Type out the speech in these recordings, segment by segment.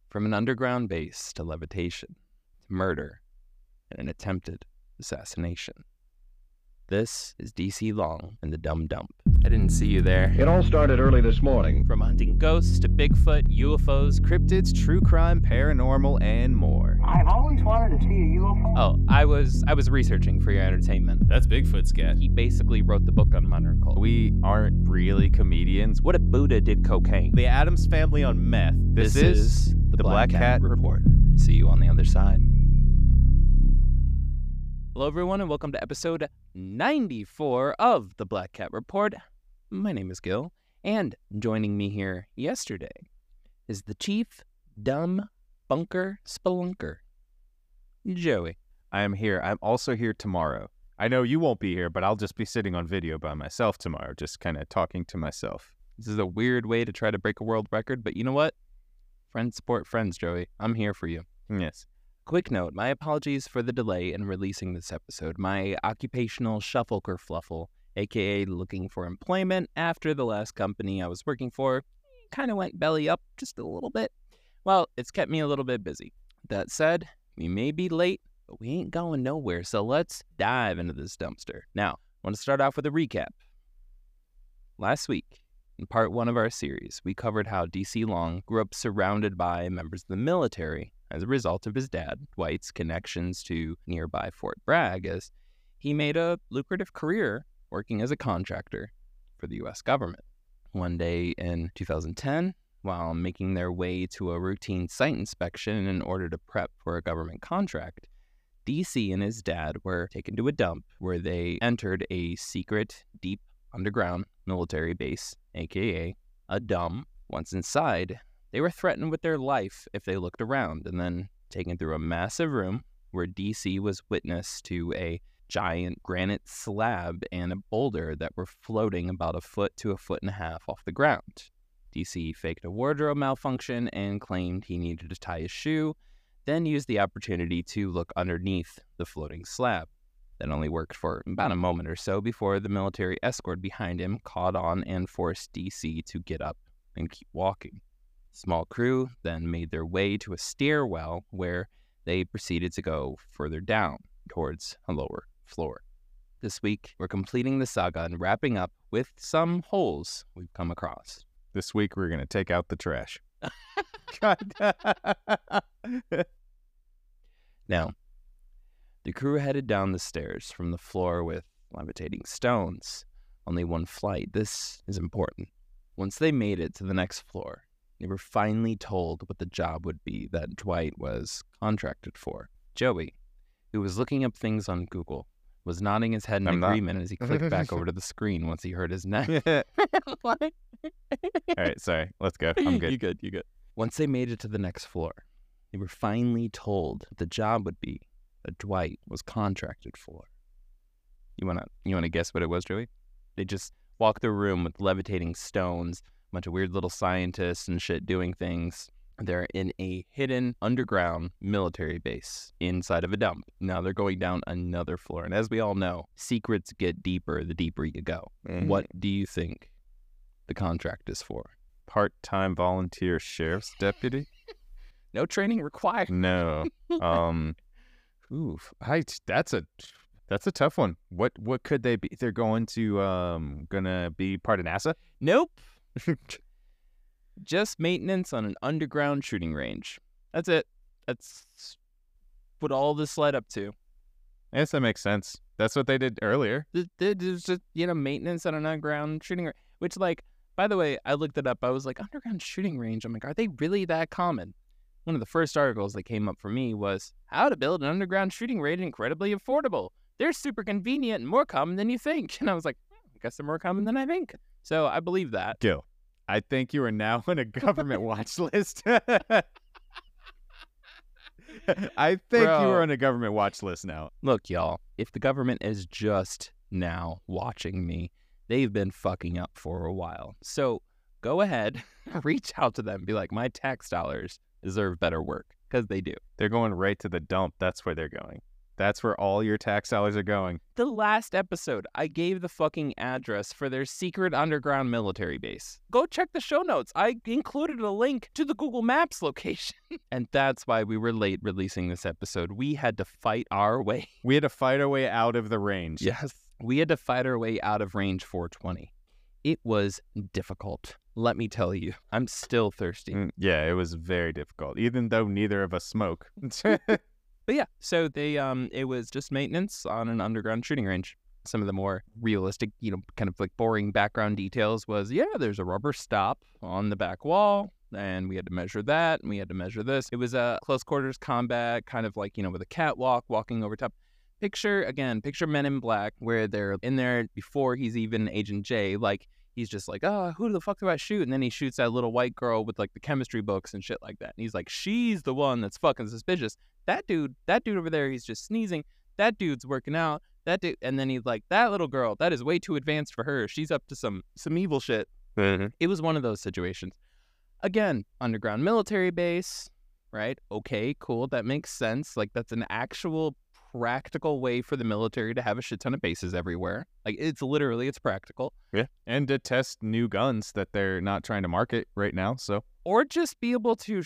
From an underground base to levitation, to murder, and an attempted assassination. This is DC Long and the Dumb Dump. I didn't see you there. It all started early this morning. From hunting ghosts to Bigfoot, UFOs, cryptids, true crime, paranormal, and more. I've always wanted to see a UFO. Oh, I was researching for your entertainment. That's Bigfoot's cat. He basically wrote the book on modern cult. We aren't really comedians. What if Buddha did cocaine? The Addams Family on meth. This is the Black Cat Report. See you on the other side. Hello, everyone, and welcome to episode 94 of the Black Cat Report. My name is Gil, and joining me here yesterday is the Chief Dumb Bunker Spelunker, Joey. I am here. I'm also here tomorrow. I know you won't be here, but I'll just be sitting on video by myself tomorrow, just kind of talking to myself. This is a weird way to try to break a world record, but you know what? Friends support friends, Joey. I'm here for you. Yes. Quick note, my apologies for the delay in releasing this episode. My occupational shuffle kerfluffle, aka looking for employment after the last company I was working for, kind of went belly up just a little bit. Well, it's kept me a little bit busy. That said, we may be late, but we ain't going nowhere, so let's dive into this dumpster. Now, I want to start off with a recap. Last week, in part one of our series, we covered how DC Long grew up surrounded by members of the military as a result of his dad, Dwight's connections to nearby Fort Bragg, as he made a lucrative career working as a contractor for the U.S. government. One day in 2010, while making their way to a routine site inspection in order to prep for a government contract, DC and his dad were taken to a dump where they entered a secret, deep underground military base, aka a dump. Once inside, they were threatened with their life if they looked around, and then taken through a massive room where DC was witness to a giant granite slab and a boulder that were floating about a foot to a foot and a half off the ground. DC faked a wardrobe malfunction and claimed he needed to tie his shoe, then used the opportunity to look underneath the floating slab. That only worked for about a moment or so before the military escort behind him caught on and forced DC to get up and keep walking. Small crew then made their way to a stairwell where they proceeded to go further down towards a lower floor. This week, we're completing the saga and wrapping up with some holes we've come across. This week, we're going to take out the trash. God. Now, the crew headed down the stairs from the floor with levitating stones. Only one flight. This is important. Once they made it to the next floor, they were finally told what the job would be that Dwight was contracted for. Joey, who was looking up things on Google, was nodding his head in agreement as he clicked back over to the screen once he heard his name. What? All right, sorry. Let's go. I'm good. You good. Once they made it to the next floor, they were finally told what the job would be that Dwight was contracted for. You wanna guess what it was, Joey? They just walked the room with levitating stones, a bunch of weird little scientists and shit doing things. They're in a hidden underground military base inside of a dump. Now they're going down another floor. And as we all know, secrets get deeper the deeper you go. Mm-hmm. What do you think the contract is for? Part-time volunteer sheriff's deputy? No training required. No. That's a tough one. What could they be? They're going to gonna be part of NASA? Nope. Just maintenance on an underground shooting range. That's it. That's what all this led up to. I guess that makes sense. That's what they did earlier. There's just, maintenance on an underground shooting range. Which, by the way, I looked it up. I was like, underground shooting range? I'm like, are they really that common? One of the first articles that came up for me was, how to build an underground shooting range incredibly affordable. They're super convenient and more common than you think. And I was like, I guess they're more common than I think. So I believe that. Gil, I think you are now on a government watch list. I think you are on a government watch list now. Look, y'all, if the government is just now watching me, they've been fucking up for a while. So go ahead, reach out to them, be like, my tax dollars deserve better work, because they do. They're going right to the dump. That's where they're going. That's where all your tax dollars are going. The last episode, I gave the fucking address for their secret underground military base. Go check the show notes. I included a link to the Google Maps location. And that's why we were late releasing this episode. We had to fight our way. We had to fight our way out of the range. Yes. We had to fight our way out of range 420. It was difficult. Let me tell you, I'm still thirsty. Yeah, it was very difficult, even though neither of us smoke. But yeah, so they it was just maintenance on an underground shooting range. Some of the more realistic, kind of like boring background details was, there's a rubber stop on the back wall, and we had to measure that, and we had to measure this. It was a close quarters combat, kind of like, with a catwalk walking over top. Picture Men in Black, where they're in there before he's even Agent J, like, he's just like, who the fuck do I shoot? And then he shoots that little white girl with like the chemistry books and shit like that. And he's like, she's the one that's fucking suspicious. That dude over there, he's just sneezing. That dude's working out. That dude, and then he's like, that little girl, that is way too advanced for her. She's up to some evil shit. Mm-hmm. It was one of those situations. Again, underground military base, right? Okay, cool. That makes sense. Like, that's an actual practical way for the military to have a shit ton of bases everywhere. Like, it's practical. Yeah. And to test new guns that they're not trying to market right now, so. Or just be able to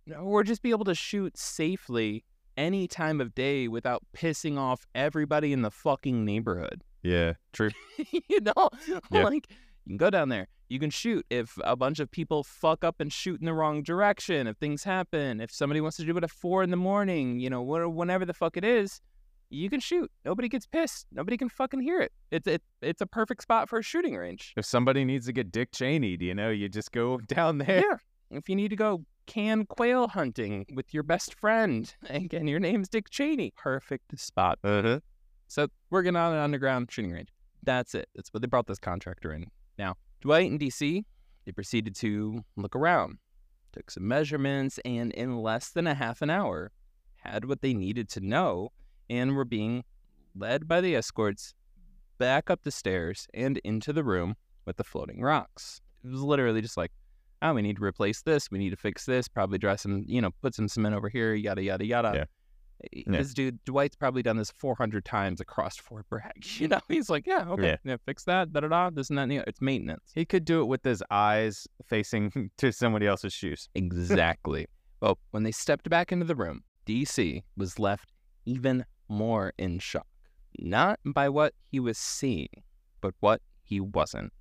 shoot safely any time of day without pissing off everybody in the fucking neighborhood. Yeah, true. Yeah. Like, you can go down there. You can shoot if a bunch of people fuck up and shoot in the wrong direction, if things happen, if somebody wants to do it at 4 a.m, whenever the fuck it is, you can shoot. Nobody gets pissed. Nobody can fucking hear it. It's a perfect spot for a shooting range. If somebody needs to get Dick Cheney'd, you just go down there. Yeah. If you need to go can quail hunting with your best friend, again, your name's Dick Cheney. Perfect spot. Uh-huh. So we're getting on an underground shooting range. That's it. That's what they brought this contractor in. Now, Dwight and DC, they proceeded to look around, took some measurements, and in less than a half an hour, had what they needed to know, and were being led by the escorts back up the stairs and into the room with the floating rocks. It was literally just like, we need to replace this, we need to fix this, probably dress some, put some cement over here, yada, yada, yada. Yeah. This dude, Dwight's probably done this 400 times across Fort Bragg. He's like, okay, fix that, da-da-da, this and that. It's maintenance. He could do it with his eyes facing to somebody else's shoes. Exactly. Well, when they stepped back into the room, DC was left even more in shock. Not by what he was seeing, but what he wasn't.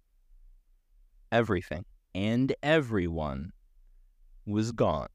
Everything and everyone was gone.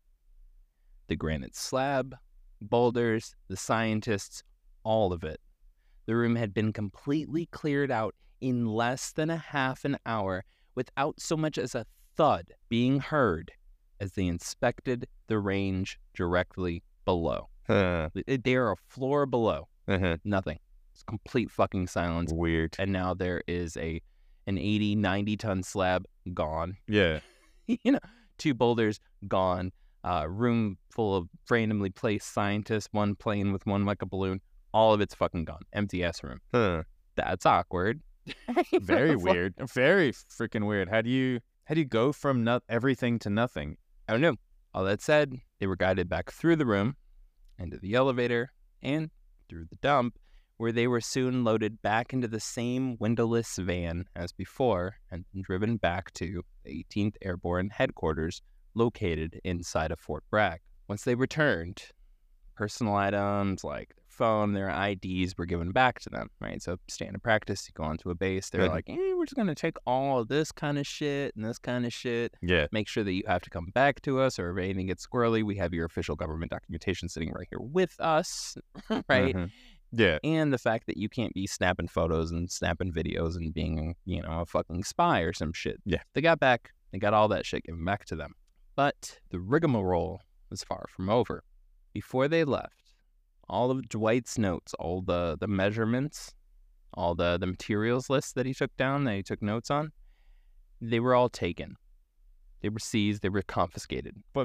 The granite slab, boulders, the scientists, all of it. The room had been completely cleared out in less than a half an hour without so much as a thud being heard as they inspected the range directly below. They are a floor below. Nothing. It's complete fucking silence. Weird. And now there is an 80, 90-ton slab gone. Yeah. 2 boulders gone. Room full of randomly placed scientists, one playing with one like a balloon. All of it's fucking gone. Empty ass room. That's awkward. Very weird. Very freaking weird. How do you go from everything to nothing? I don't know. All that said, they were guided back through the room, into the elevator, and through the dump, where they were soon loaded back into the same windowless van as before and driven back to the 18th Airborne Headquarters located inside of Fort Bragg. Once they returned, personal items like their phone, their IDs were given back to them, right? So standard practice, you go onto a base, they're like, we're just going to take all of this kind of shit and this kind of shit. Yeah. Make sure that you have to come back to us, or if anything gets squirrely, we have your official government documentation sitting right here with us, right? Mm-hmm. Yeah. And the fact that you can't be snapping photos and snapping videos and being, a fucking spy or some shit. Yeah. They got back, they got all that shit given back to them. But the rigmarole was far from over. Before they left, all of Dwight's notes, all the measurements, all the materials lists that he took down, that he took notes on, they were all taken. They were seized, they were confiscated. But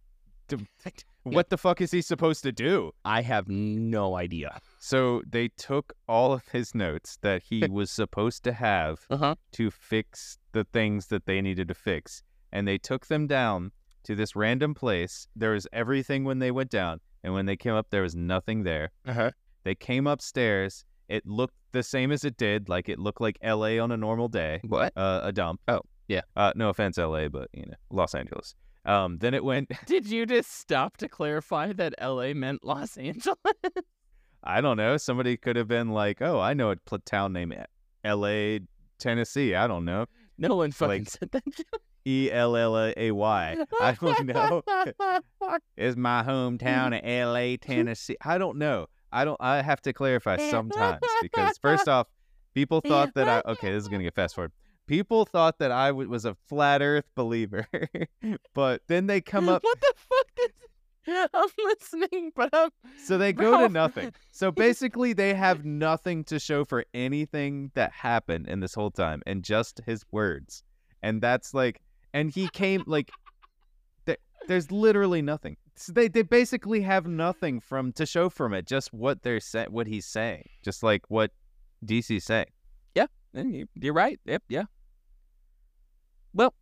what the fuck is he supposed to do? I have no idea. So they took all of his notes that he was supposed to have to fix the things that they needed to fix. And they took them down to this random place. There was everything when they went down. And when they came up, there was nothing there. Uh-huh. They came upstairs. It looked the same as it did. Like, it looked like L.A. on a normal day. What? A dump. Oh, yeah. No offense, L.A., but, Los Angeles. Then it went... Did you just stop to clarify that LA meant Los Angeles? I don't know. Somebody could have been like, oh, I know a town named L.A., Tennessee. I don't know. No one fucking Like- said that. Ellay. I don't know. Is my hometown of L.A., Tennessee? I don't know. I have to clarify sometimes because first off, people thought that this is going to get fast forward. People thought that I was a flat earth believer, but then they come up. What the fuck did... I'm listening, but I'm... So they go Bro. to nothing. So basically they have nothing to show for anything that happened in this whole time and just his words. And that's like, and he came like, there's literally nothing. So they basically have nothing to show from it. Just what what he's saying. Just like what DC's saying. You're right. Yep, yeah. Well,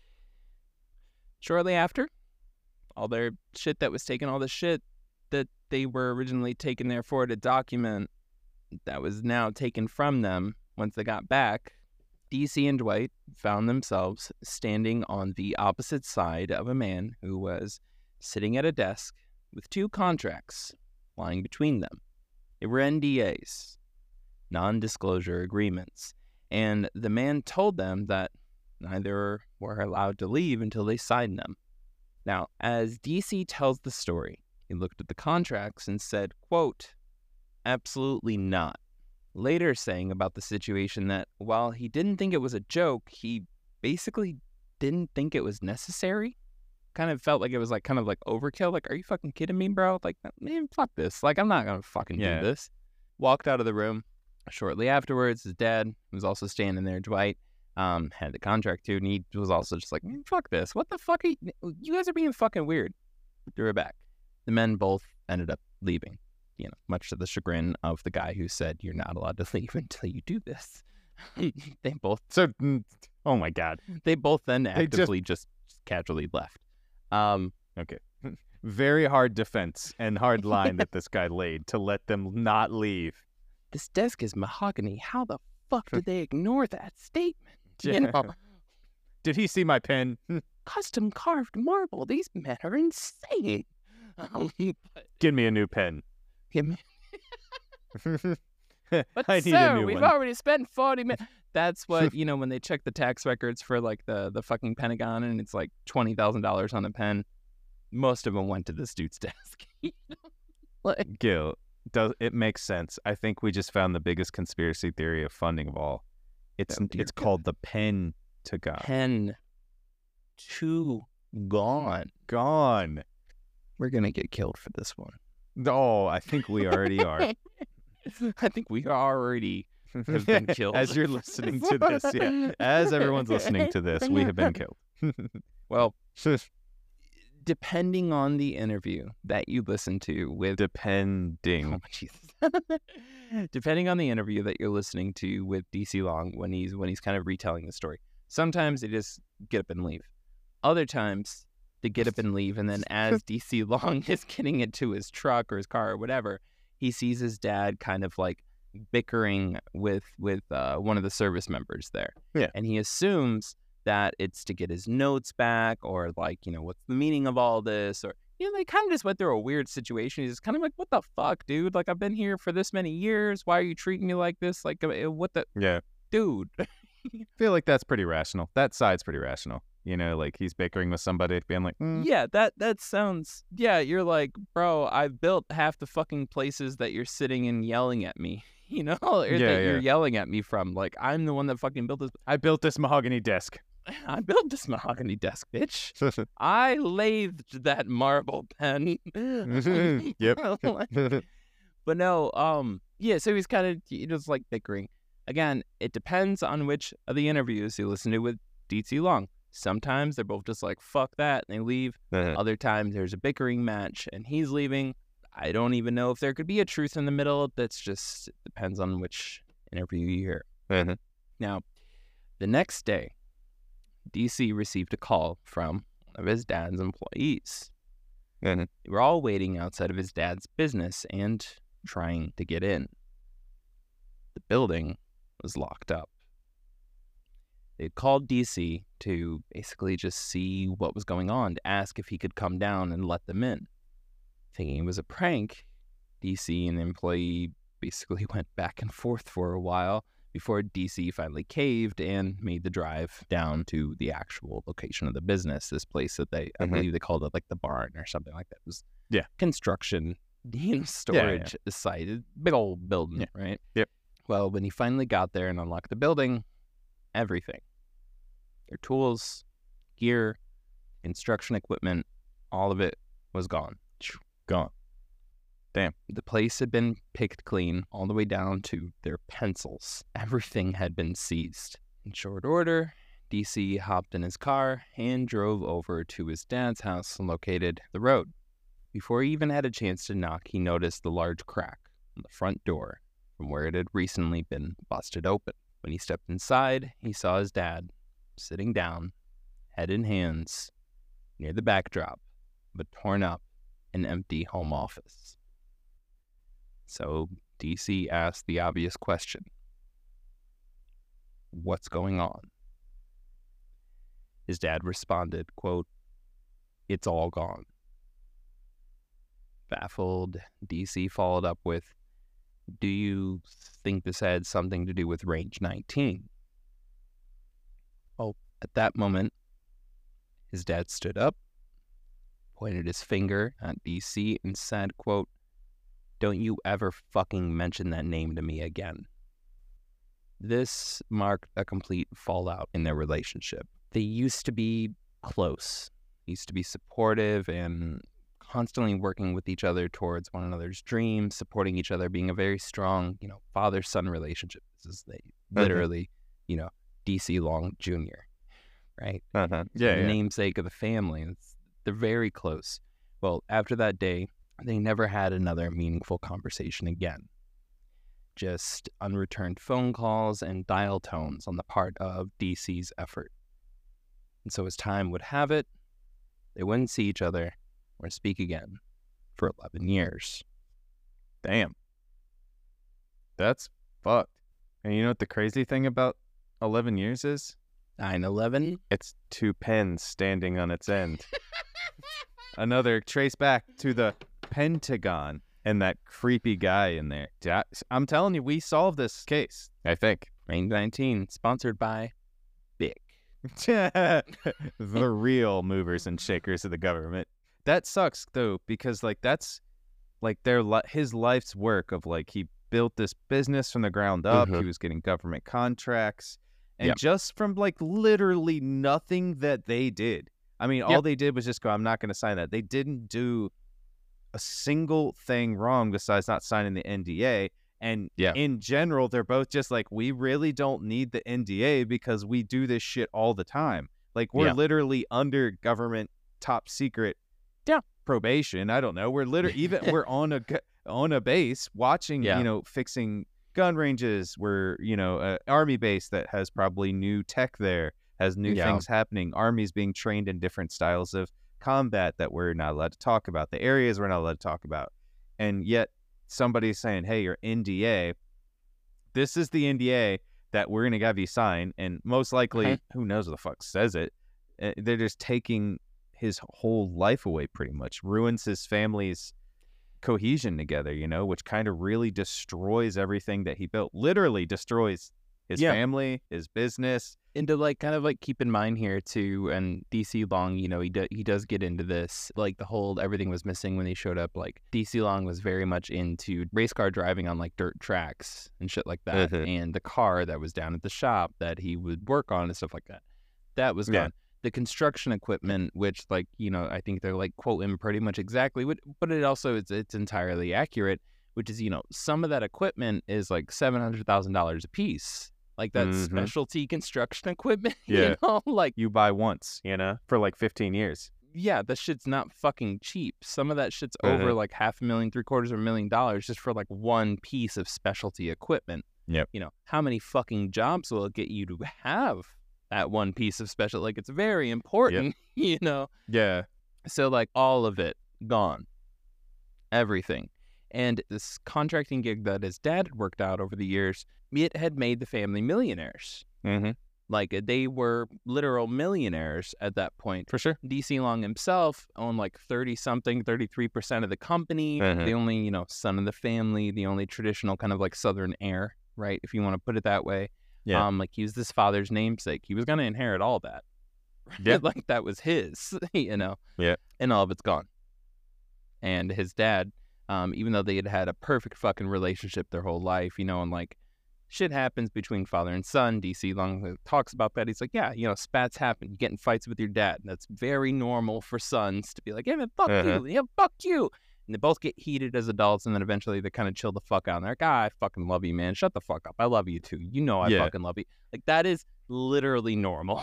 shortly after, all their shit that was taken, all the shit that they were originally taken there for to document that was now taken from them once they got back, DC and Dwight found themselves standing on the opposite side of a man who was sitting at a desk with two contracts lying between them. They were NDAs, non-disclosure agreements, and the man told them that neither were allowed to leave until they signed them. Now, as DC tells the story, he looked at the contracts and said, quote, "Absolutely not." Later saying about the situation that while he didn't think it was a joke, he basically didn't think it was necessary. Kind of felt like it was like kind of like overkill. Like, are you fucking kidding me, bro? Like, man, fuck this. Like, I'm not gonna fucking do this. Walked out of the room. Shortly afterwards, his dad, who was also standing there, Dwight, had the contract too, and he was also just like, man, fuck this. What the fuck are you guys are being fucking weird. Threw it back. The men both ended up leaving, much to the chagrin of the guy who said, you're not allowed to leave until you do this. They both, Oh my God. they both then actively just casually left. Okay. Very hard defense and hard line that this guy laid to let them not leave. This desk is mahogany. How the fuck did they ignore that statement? Did he see my pen? Custom carved marble. These men are insane. But Give me a new pen. give me- But I need sir, a new we've one. already spent 40 minutes. That's what, when they check the tax records for like the fucking Pentagon and it's like $20,000 on a pen, most of them went to this dude's desk. Like, Gil, it makes sense. I think we just found the biggest conspiracy theory of funding of all. It's Oh, dear called the pen to God. pen to gone. Gone. We're going to get killed for this one. Oh, I think we already are. I think we already have been killed. As you're listening to this, yeah. As everyone's listening to this, we have been killed. Well, depending on the interview that you listen to with Depending. Oh, Jesus. Depending on the interview that you're listening to with DC Long when he's kind of retelling the story, sometimes they just get up and leave. Other times they get up and leave, and then as DC Long is getting into his truck or his car or whatever, he sees his dad kind of like bickering with one of the service members there. Yeah. And he assumes that it's to get his notes back, or like, what's the meaning of all this, or they kind of just went through a weird situation. He's kind of like, what the fuck, dude? Like, I've been here for this many years. Why are you treating me like this? Like, what the Yeah. dude? I feel like that's pretty rational. That side's pretty rational. Like he's bickering with somebody, being like, Yeah, that sounds. Yeah, you're like, bro, I've built half the fucking places that you're sitting and yelling at me. Or that you're yelling at me from. Like, I'm the one that fucking built this. I built this mahogany desk. I built this mahogany desk, bitch. I lathed that marble pen. Yep. But no, yeah, so he's kind of just like bickering. Again, it depends on which of the interviews you listen to with DC Long. Sometimes they're both just like, fuck that, and they leave. Other times there's a bickering match and he's leaving. I don't even know if there could be a truth in the middle. That's just, it depends on which interview you hear. Now, the next day, DC received a call from one of his dad's employees. Mhm. They were all waiting outside of his dad's business and trying to get in. The building was locked up. They called DC to basically just see what was going on, to ask if he could come down and let them in. Thinking it was a prank, DC and the employee basically went back and forth for a while before DC finally caved and made the drive down to the actual location of the business, this place that I believe they called it like the barn or something like that. It was construction, storage site, big old building, right? Yep. Well, when he finally got there and unlocked the building, everything, their tools, gear, construction equipment, all of it was gone. Gone. Damn. The place had been picked clean all the way down to their pencils. Everything had been seized. In short order, DC hopped in his car and drove over to his dad's house located the road. Before he even had a chance to knock, he noticed the large crack on the front door from where it had recently been busted open. When he stepped inside, he saw his dad sitting down, head in hands, near the backdrop of a torn up and empty home office. So DC asked the obvious question. What's going on? His dad responded, quote, "It's all gone." Baffled, DC followed up with, "Do you think this had something to do with Range 19? Well, at that moment, his dad stood up, pointed his finger at DC and said, quote, "Don't you ever fucking mention that name to me again." This marked a complete fallout in their relationship. They used to be close, used to be supportive and constantly working with each other towards one another's dreams, supporting each other, being a very strong, father-son relationship. This is literally, DC Long Jr., right? Yeah. The namesake of the family. They're very close. Well, after that day, they never had another meaningful conversation again. Just unreturned phone calls and dial tones on the part of DC's effort. And so as time would have it, they wouldn't see each other or speak again for 11 years. Damn. That's fucked. And you know what the crazy thing about 11 years is? 9/11? It's two pens standing on its end. Another trace back to the Pentagon and that creepy guy in there. I'm telling you, we solved this case, I think. Range 19, sponsored by Bic. The real movers and shakers of the government. That sucks, though, because, that's, his life's work of, he built this business from the ground up. He was getting government contracts. And just from, literally nothing that they did. I mean, all they did was just go, I'm not going to sign that. They didn't do a single thing wrong besides not signing the NDA. And in general, they're both just we really don't need the NDA because we do this shit all the time. We're literally under government top secret probation. I don't know. We're literally, we're on a base watching, fixing gun ranges. We're, an army base that has probably new tech there, has new things happening. Armies being trained in different styles of combat that we're not allowed to talk about. The areas we're not allowed to talk about. And yet somebody's saying, hey, your NDA, this is the NDA that we're going to have you sign. And most likely, who knows what the fuck says it. They're just taking his whole life away pretty much. Ruins his family's cohesion together, which kind of really destroys everything that he built. Literally destroys his family, his business. And to keep in mind here too, and DC Long, he does get into this, the whole everything was missing when he showed up. DC Long was very much into race car driving on dirt tracks and shit like that. And the car that was down at the shop that he would work on and stuff like that was gone. The construction equipment, which I think they're quoting pretty much exactly, but it also it's entirely accurate, which is, some of that equipment is $700,000 a piece. That specialty construction equipment, you buy once, for 15 years. Yeah, that shit's not fucking cheap. Some of that shit's over $500,000, $750,000 just for one piece of specialty equipment. Yep. How many fucking jobs will it get you to have that one piece of special? It's very important, Yeah. So all of it gone. Everything. And this contracting gig that his dad had worked out over the years, it had made the family millionaires. Mm-hmm. Like, they were literal millionaires at that point. For sure. DC Long himself owned like 33% of the company. Mhm. The only, son of the family, the only traditional kind of like Southern heir, right? If you want to put it that way. Yeah. Like, he was this father's namesake. He was going to inherit all that. Yeah. Like, that was his, Yeah. and all of it's gone. And his dad, even though they had had a perfect fucking relationship their whole life, and like, shit happens between father and son. DC Long talks about that. He's like, yeah, spats happen. You get in fights with your dad. That's very normal for sons to be like, hey, man, fuck you. Yeah, fuck you. And they both get heated as adults, and then eventually they kind of chill the fuck out. And they're like, I fucking love you, man. Shut the fuck up. I love you, too. I Yeah. fucking love you. Like, that is literally normal,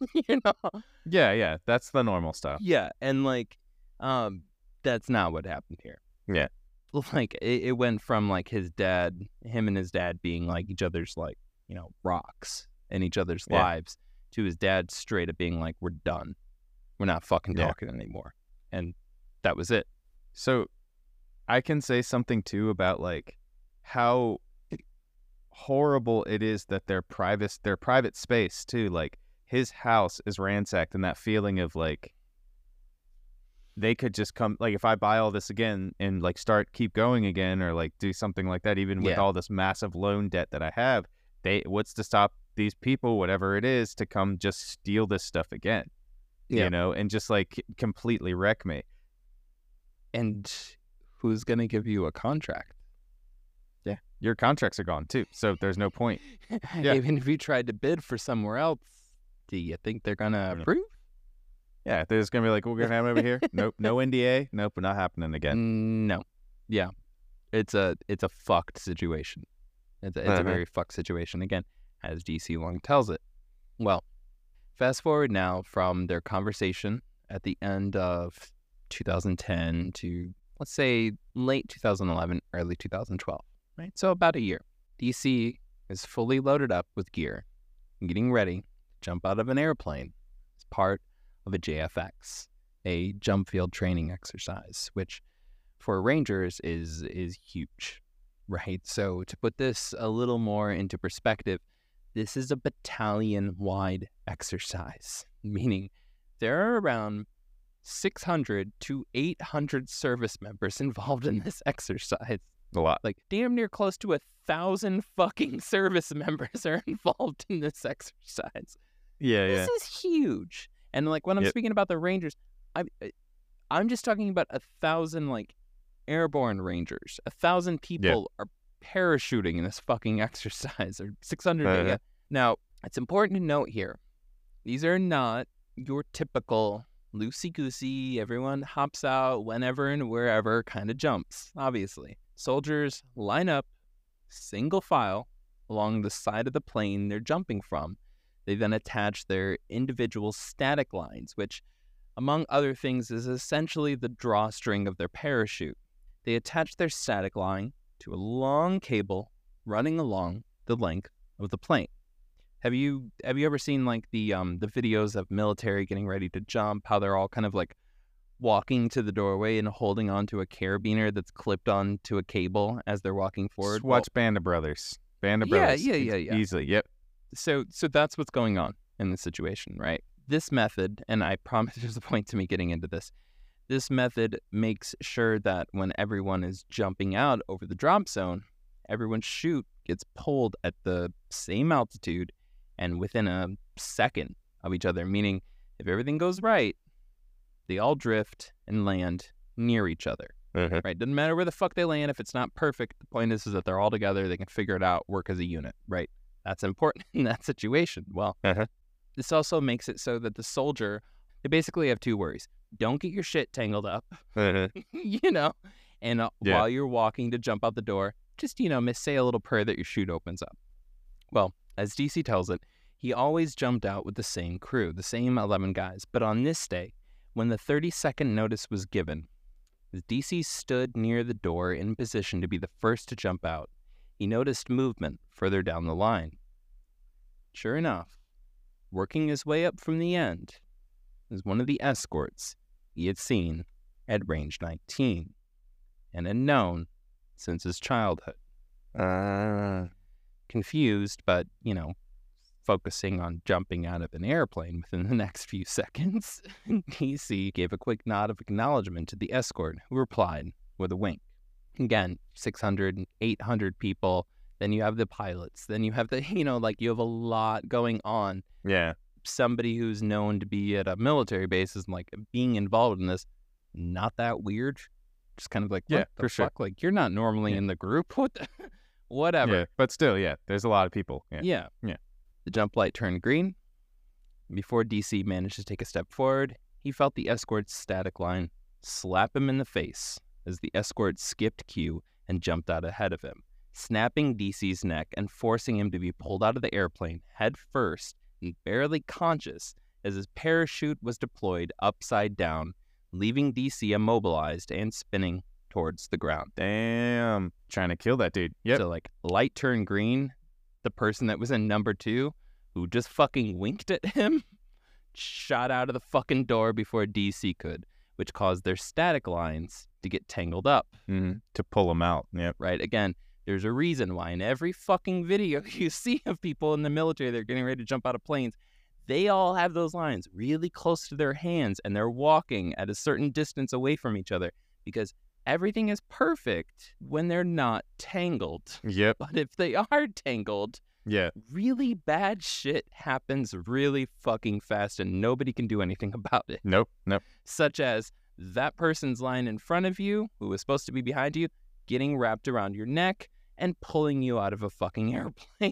Yeah. That's the normal stuff. Yeah, and like, that's not what happened here. Yeah. Like, it went from like him and his dad being like each other's like, rocks in each other's Yeah. lives, to his dad straight up being like, we're done. We're not fucking Yeah. talking anymore. And that was it. So I can say something too about like how horrible it is that their private space too, like his house is ransacked, and that feeling of like they could just come, like if I buy all this again and like keep going again, or like do something like that, even with Yeah. all this massive loan debt that I have, what's to stop these people, whatever it is, to come just steal this stuff again, Yeah. and just like completely wreck me. And who's going to give you a contract? Yeah. Your contracts are gone too. So there's no point. Yeah. Even if you tried to bid for somewhere else, do you think they're going to approve? Yeah. They're just going to be like, we're going to have it over here. Nope. No NDA. Nope. Not happening again. No. Yeah. It's a fucked situation. It's a very fucked situation. Again, as DC Long tells it. Well, fast forward now from their conversation at the end of 2010 to, let's say, late 2011, early 2012, right? So about a year. DC is fully loaded up with gear and getting ready to jump out of an airplane as part of a JFX, a jump field training exercise, which for Rangers is huge, right? So to put this a little more into perspective, this is a battalion-wide exercise, meaning there are around 600 to 800 service members involved in this exercise. A lot. Like, damn near close to 1,000 fucking service members are involved in this exercise. Yeah. This is huge. And like, when I'm Yep. speaking about the Rangers, I'm just talking about 1,000 like airborne Rangers. 1,000 people are parachuting in this fucking exercise, or 600. Yeah. Now, it's important to note here, these are not your typical loosey-goosey, everyone hops out whenever and wherever kind of jumps, obviously. Soldiers line up, single file, along the side of the plane they're jumping from. They then attach their individual static lines, which, among other things, is essentially the drawstring of their parachute. They attach their static line to a long cable running along the length of the plane. Have you ever seen like the videos of military getting ready to jump, how they're all kind of like walking to the doorway and holding onto a carabiner that's clipped onto a cable as they're walking forward? Just watch Band of Brothers. Band of Yeah, Brothers. yeah. Easily. Yep. So that's what's going on in this situation, right? This method, and I promise there's a point to me getting into this, this method makes sure that when everyone is jumping out over the drop zone, everyone's chute gets pulled at the same altitude and within a second of each other, meaning if everything goes right, they all drift and land near each other, right? Doesn't matter where the fuck they land. If it's not perfect, the point is that they're all together. They can figure it out, work as a unit, right? That's important in that situation. Well, this also makes it so that the soldier, they basically have two worries. Don't get your shit tangled up, and while you're walking to jump out the door, just, say a little prayer that your chute opens up. Well, as DC tells it, he always jumped out with the same crew, the same 11 guys. But on this day, when the 30-second notice was given, as DC stood near the door in position to be the first to jump out, he noticed movement further down the line. Sure enough, working his way up from the end, was one of the escorts he had seen at range 19 and had known since his childhood. Confused, but, focusing on jumping out of an airplane within the next few seconds, DC gave a quick nod of acknowledgement to the escort, who replied with a wink. Again, 600 and 800 people. Then you have the pilots. Then you have you have a lot going on. Yeah. Somebody who's known to be at a military base is like being involved in this. Not that weird. Just kind of like, yeah, what the for sure. fuck? Like, you're not normally in the group. What the? Whatever. Yeah, but still, yeah, there's a lot of people. Yeah. The jump light turned green. Before DC managed to take a step forward, he felt the escort's static line slap him in the face as the escort skipped Q and jumped out ahead of him, snapping DC's neck and forcing him to be pulled out of the airplane head first and barely conscious as his parachute was deployed upside down, leaving DC immobilized and spinning towards the ground. Damn. Trying to kill that dude. Yep. So, light turned green. The person that was in number 2, who just fucking winked at him, shot out of the fucking door before DC could, which caused their static lines to get tangled up. Mm-hmm. To pull him out. Yep. Right? Again, there's a reason why in every fucking video you see of people in the military that are getting ready to jump out of planes, they all have those lines really close to their hands, and they're walking at a certain distance away from each other because everything is perfect when they're not tangled. Yep. But if they are tangled, yeah, really bad shit happens really fucking fast and nobody can do anything about it. Nope. Such as that person's line in front of you, who was supposed to be behind you, getting wrapped around your neck and pulling you out of a fucking airplane.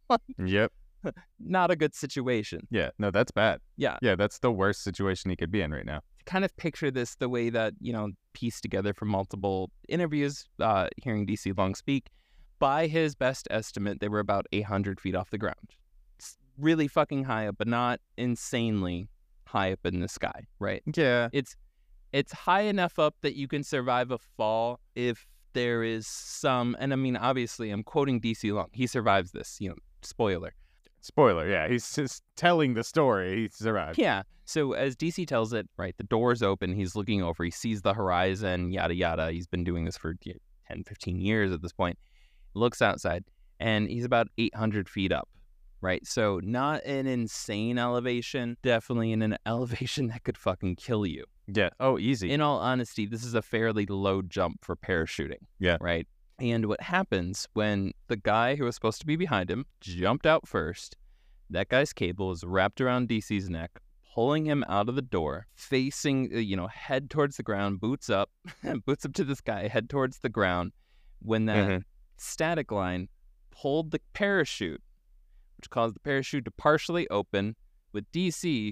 Yep. Not a good situation. Yeah, no, that's bad. Yeah. Yeah, that's the worst situation he could be in right now. Kind of picture this the way that, pieced together from multiple interviews, hearing DC Long speak. By his best estimate, they were about 800 feet off the ground. It's really fucking high up, but not insanely high up in the sky, right? Yeah. It's high enough up that you can survive a fall if there is some, and I mean, obviously, I'm quoting DC Long. He survives this, spoiler. Spoiler, yeah. He's just telling the story. He survived. Yeah. So as DC tells it, right, the door's open. He's looking over. He sees the horizon, yada, yada. He's been doing this for 10, 15 years at this point. Looks outside, and he's about 800 feet up, right? So not an insane elevation, definitely in an elevation that could fucking kill you. Yeah. Oh, easy. In all honesty, this is a fairly low jump for parachuting. Yeah. Right? And what happens when the guy who was supposed to be behind him jumped out first, that guy's cable is wrapped around DC's neck, pulling him out of the door, facing, head towards the ground, boots up to this guy, head towards the ground. When that static line pulled the parachute, which caused the parachute to partially open, with DC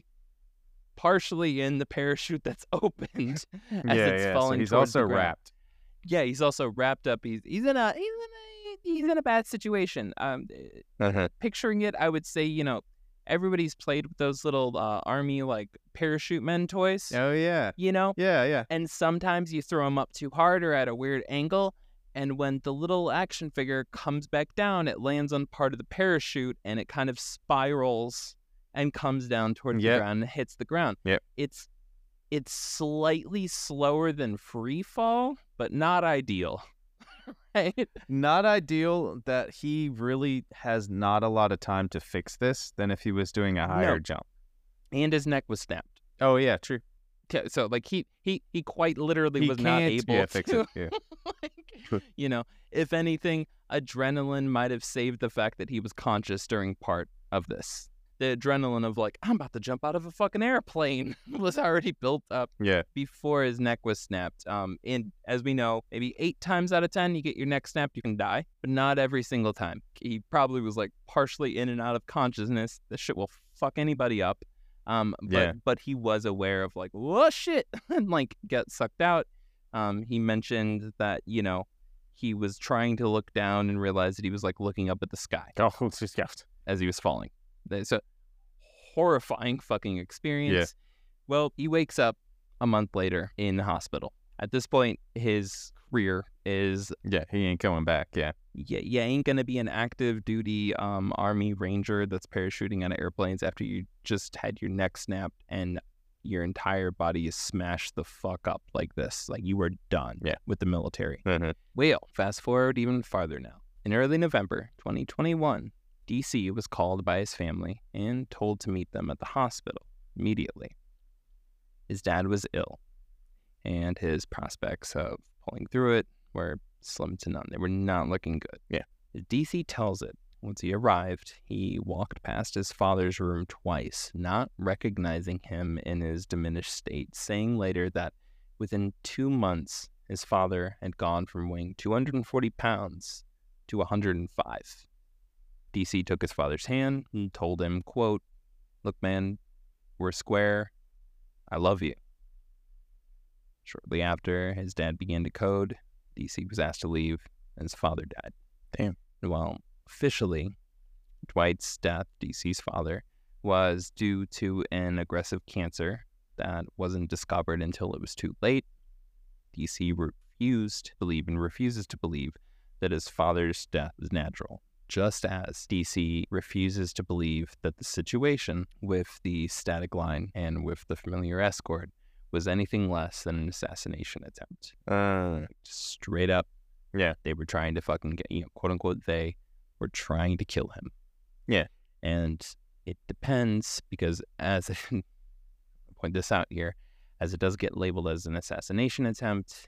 partially in the parachute that's opened as it's falling. So he's towards also the ground. wrapped. Yeah, he's also wrapped up. He's in a bad situation. Picturing it, I would say, everybody's played with those little army parachute men toys. Oh yeah. Yeah. And sometimes you throw them up too hard or at a weird angle, and when the little action figure comes back down, it lands on part of the parachute and it kind of spirals and comes down towards the ground and hits the ground. Yep. It's slightly slower than free fall, but not ideal. Right? Not ideal that he really has not a lot of time to fix this than if he was doing a higher jump. And his neck was snapped. Oh yeah, true. So he quite literally was not able to fix it. Yeah. If anything, adrenaline might have saved the fact that he was conscious during part of this. The adrenaline of I'm about to jump out of a fucking airplane was already built up before his neck was snapped. And as we know, maybe 8 times out of 10, you get your neck snapped, you can die, but not every single time. He probably was partially in and out of consciousness. This shit will fuck anybody up. But he was aware of whoa shit, and get sucked out. He mentioned that, he was trying to look down and realized that he was looking up at the sky. Oh, it's just as he was falling. It's a horrifying fucking experience. Yeah. Well, he wakes up a month later in the hospital. At this point, his career is... Yeah, he ain't coming back, yeah. You ain't going to be an active duty Army Ranger that's parachuting out of airplanes after you just had your neck snapped and, your entire body is smashed the fuck up like this. Like, you are done with the military. Well, fast forward even farther now. In early November 2021, DC was called by his family and told to meet them at the hospital immediately. His dad was ill, and his prospects of pulling through it were slim to none. They were not looking good. Yeah. As DC tells it, once he arrived, he walked past his father's room twice, not recognizing him in his diminished state, saying later that within 2 months, his father had gone from weighing 240 pounds to 105. DC took his father's hand and told him, quote, "Look, man, we're square. I love you." Shortly after, his dad began to code. DC was asked to leave, and his father died. Damn. Well, officially, Dwight's death, DC's father, was due to an aggressive cancer that wasn't discovered until it was too late. DC refused to believe and refuses to believe that his father's death was natural, just as DC refuses to believe that the situation with the static line and with the familiar escort was anything less than an assassination attempt. Straight up. Yeah. They were trying to fucking get, quote unquote, they were trying to kill him. Yeah. And it depends, because as I'll point this out here, as it does get labeled as an assassination attempt,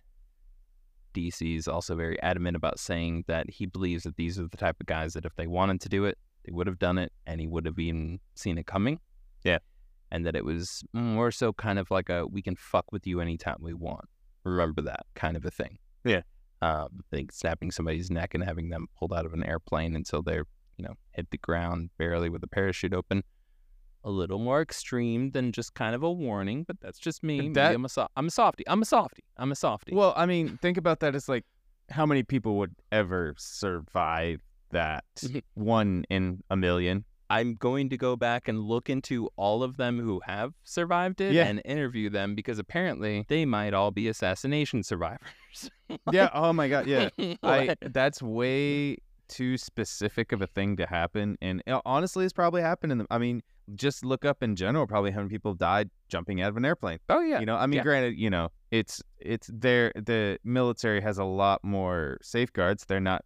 DC is also very adamant about saying that he believes that these are the type of guys that if they wanted to do it, they would have done it, and he would have even seen it coming. Yeah. And that it was more so kind of like a, we can fuck with you anytime we want. Remember that kind of a thing. Yeah. I think snapping somebody's neck and having them pulled out of an airplane until they're, hit the ground barely with a parachute open. A little more extreme than just kind of a warning, but that's just me. Maybe I'm a softie. I'm a softie. Well, I mean, think about that as like, how many people would ever survive that? 1 in a million. I'm going to go back and look into all of them who have survived it and interview them, because apparently they might all be assassination survivors. Yeah. Oh my God. Yeah. That's way too specific of a thing to happen. And honestly, it's probably happened I mean, just look up in general, probably how many people died jumping out of an airplane. Oh yeah. I mean, granted, it's there. The military has a lot more safeguards. They're not,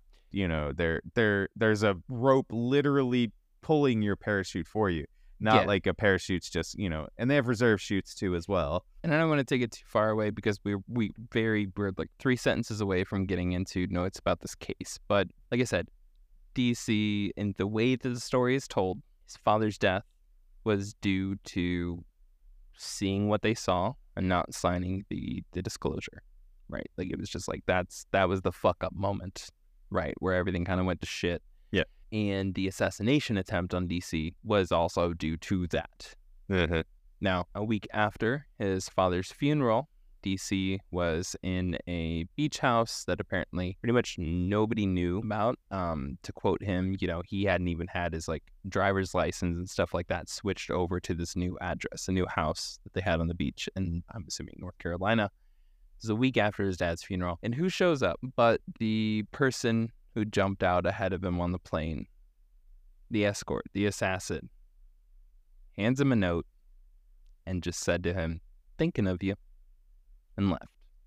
there's a rope literally pulling your parachute for you, not like a parachute's just, and they have reserve chutes too as well. And I don't want to take it too far away, because we're like 3 sentences away from getting into notes about this case. But like I said, DC, in the way that the story is told, his father's death was due to seeing what they saw and not signing the disclosure, right? Like, it was just like, that was the fuck up moment, right? Where everything kind of went to shit. Yeah. And the assassination attempt on DC was also due to that. Now, a week after his father's funeral, DC was in a beach house that apparently pretty much nobody knew about. To quote him, he hadn't even had his driver's license and stuff like that switched over to this new address, a new house that they had on the beach in, I'm assuming, North Carolina. It was a week after his dad's funeral. And who shows up but the person who jumped out ahead of him on the plane? The escort, the assassin, hands him a note and just said to him, "Thinking of you," and left.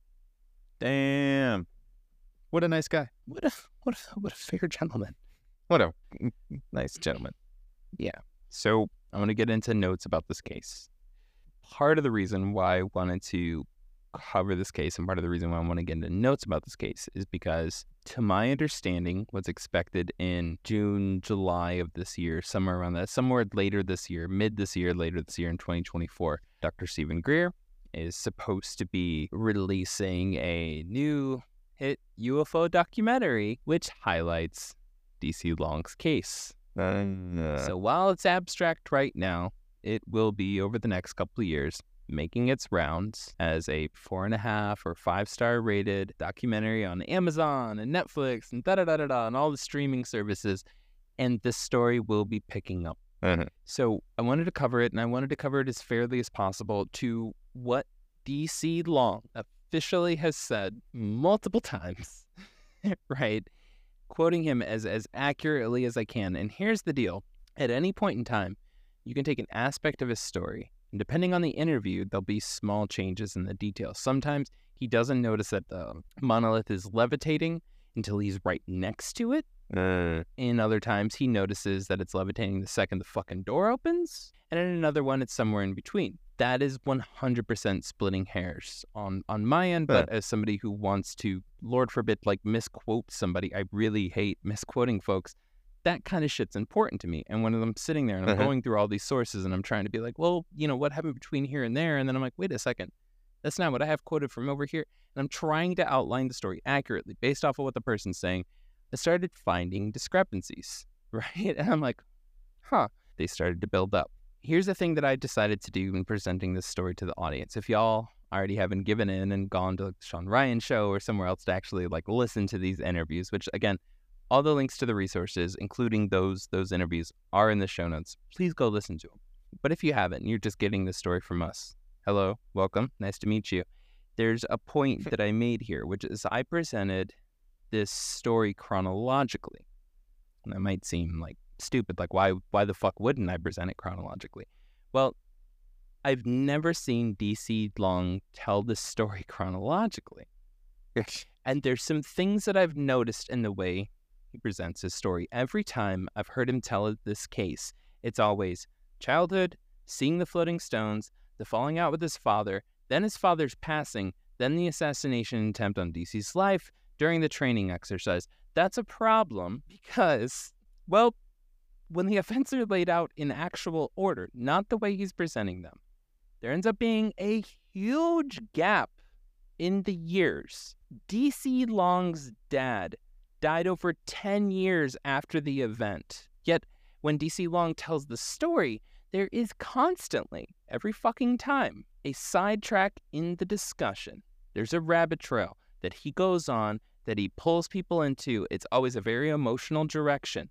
Damn. What a nice guy. What a fair gentleman. What a nice gentleman. Yeah. So I want to get into notes about this case. Part of the reason why I wanted to cover this case, and part of the reason why I want to get into notes about this case, is because, to my understanding, what's expected in June, July of this year, somewhere around that, somewhere later this year, later this year in 2024, Dr. Stephen Greer is supposed to be releasing a new hit UFO documentary, which highlights DC Long's case. So while it's abstract right now, it will be, over the next couple of years, making its rounds as a 4.5 or 5-star rated documentary on Amazon and Netflix and and all the streaming services. And this story will be picking up. So I wanted to cover it, and I wanted to cover it as fairly as possible to what DC Long officially has said multiple times, right? Quoting him as accurately as I can. And here's the deal. At any point in time, you can take an aspect of his story And depending on the interview, there'll be small changes in the details. Sometimes he doesn't notice that the monolith is levitating until he's right next to it. In other times, he notices that it's levitating the second the fucking door opens. And in another one, it's somewhere in between. That is 100% splitting hairs on my end. But as somebody who wants to, Lord forbid, like misquote somebody, I really hate misquoting folks. That kind of shit's important to me. And when I'm sitting there and I'm going through all these sources and I'm trying to be like, well, you know, what happened between here and there? And then I'm like, wait a second. That's not what I have quoted from over here. And I'm trying to outline the story accurately based off of what the person's saying. I started finding discrepancies, right? And I'm like, they started to build up. Here's the thing that I decided to do in presenting this story to the audience. If y'all already haven't given in and gone to the Sean Ryan show or somewhere else to actually like listen to these interviews, which again, all the links to the resources, including those interviews, are in the show notes. Please go listen to them. But if you haven't, and you're just getting this story from us, hello, welcome, nice to meet you. There's a point that I made here, which is I presented this story chronologically. And that might seem like stupid, like why the fuck wouldn't I present it chronologically? Well, I've never seen DC Long tell this story chronologically. And there's some things that I've noticed in the way he presents his story. Every time I've heard him tell this case, it's always childhood, seeing the floating stones, the falling out with his father, then his father's passing, then the assassination attempt on DC's life during the training exercise. That's a problem because, well, when the events are laid out in actual order, not the way he's presenting them, there ends up being a huge gap in the years. DC Long's dad died over 10 years after the event. Yet, when DC Long tells the story, there is constantly, every fucking time, a sidetrack in the discussion. There's a rabbit trail that he goes on, that he pulls people into. It's always a very emotional direction.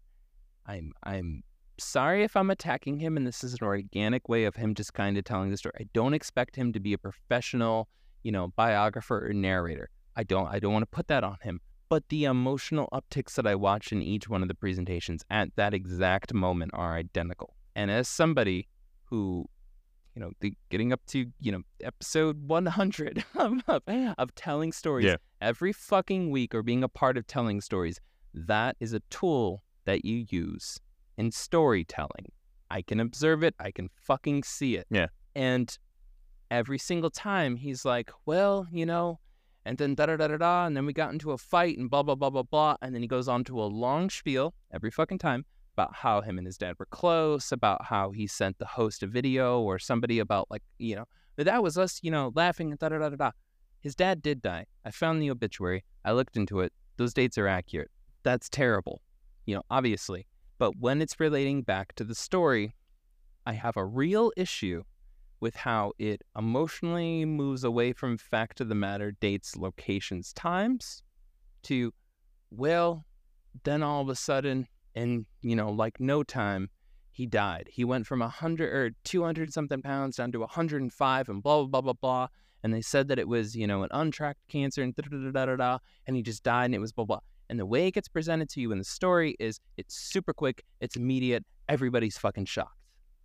I'm sorry if I'm attacking him, and this is an organic way of him just kind of telling the story. I don't expect him to be a professional, biographer or narrator. I don't want to put that on him. But the emotional upticks that I watch in each one of the presentations at that exact moment are identical. And as somebody who, getting up to, episode 100 of telling stories every fucking week, or being a part of telling stories, that is a tool that you use in storytelling. I can observe it. I can fucking see it. Yeah. And every single time he's like, well, and then da-da-da-da-da, and then we got into a fight and blah, blah, blah, blah, blah. And then he goes on to a long spiel every fucking time about how him and his dad were close, about how he sent the host a video or somebody about that was us, laughing and da-da-da-da-da. His dad did die. I found the obituary. I looked into it. Those dates are accurate. That's terrible, obviously. But when it's relating back to the story, I have a real issue with how it emotionally moves away from fact of the matter, dates, locations, times, to, well, then all of a sudden, in, no time, he died. He went from 100 or 200 something pounds down to 105 and blah, blah, blah, blah, blah. And they said that it was, an untracked cancer and da-da-da-da-da-da, and he just died and it was blah, blah. And the way it gets presented to you in the story is it's super quick, it's immediate, everybody's fucking shocked.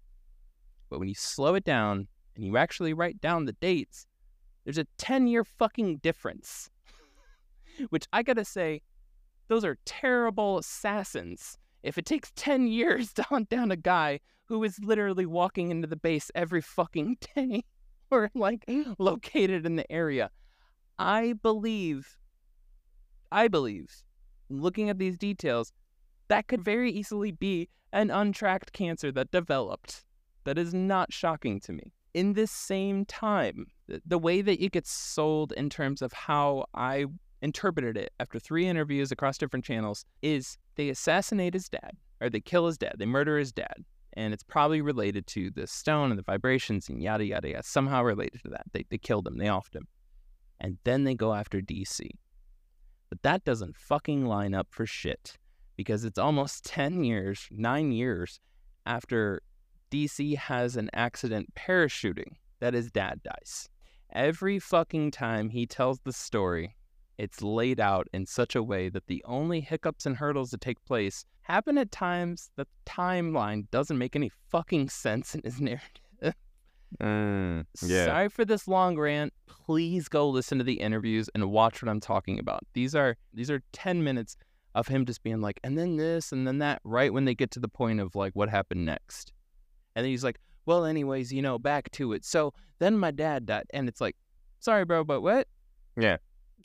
But when you slow it down and you actually write down the dates, there's a 10-year fucking difference. Which I gotta say, those are terrible assassins. If it takes 10 years to hunt down a guy who is literally walking into the base every fucking day or located in the area, I believe, looking at these details, that could very easily be an untracked cancer that developed. That is not shocking to me. In this same time, the way that it gets sold in terms of how I interpreted it after 3 interviews across different channels is they assassinate his dad, or they kill his dad, they murder his dad, and it's probably related to the stone and the vibrations and yada, yada, yada, somehow related to that. They killed him, they offed him. And then they go after DC. But that doesn't fucking line up for shit, because it's almost 9 years after DC has an accident parachuting that his dad dies. Every fucking time he tells the story, it's laid out in such a way that the only hiccups and hurdles that take place happen at times that the timeline doesn't make any fucking sense in his narrative. Yeah. Sorry for this long rant. Please go listen to the interviews and watch what I'm talking about. These are 10 minutes of him just being like, and then this and then that, right when they get to the point of like what happened next. And then he's like, well, anyways, back to it. So then my dad died. And it's like, sorry, bro, but what? Yeah.